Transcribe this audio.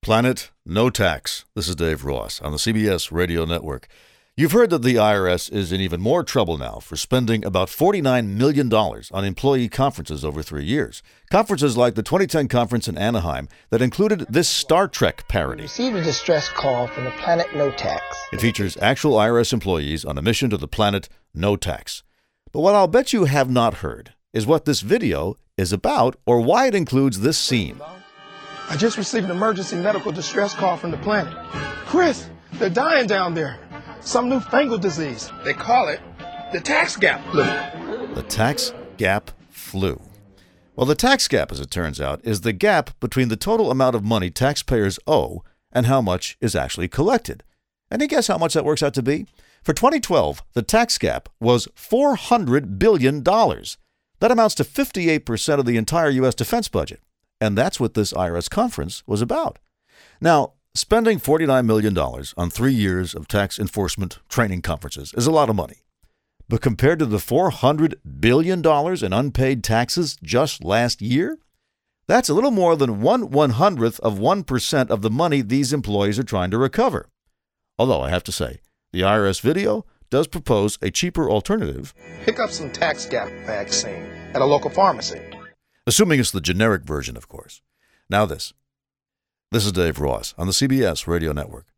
Planet No Tax. This is Dave Ross on the CBS Radio Network. You've heard that the IRS is in even more trouble now for spending about $49 million on employee conferences over 3 years. Conferences like the 2010 conference in Anaheim that included this Star Trek parody. We received a distress call from the Planet No Tax. It features actual IRS employees on a mission to the planet No Tax. But what I'll bet you have not heard is what this video is about or why it includes this scene. I just received an emergency medical distress call from the planet. Chris, they're dying down there. Some newfangled disease. They call it the tax gap flu. The tax gap flu. Well, the tax gap, as it turns out, is the gap between the total amount of money taxpayers owe and how much is actually collected. Any guess how much that works out to be? For 2012, the tax gap was $400 billion. That amounts to 58% of the entire U.S. defense budget. And that's what this IRS conference was about. Now, spending $49 million on 3 years of tax enforcement training conferences is a lot of money. But compared to the $400 billion in unpaid taxes just last year, that's a little more than 1/100th of 1% of the money these employees are trying to recover. Although I have to say, the IRS video does propose a cheaper alternative. Pick up some tax gap vaccine at a local pharmacy. Assuming it's the generic version, of course. Now this. This is Dave Ross on the CBS Radio Network.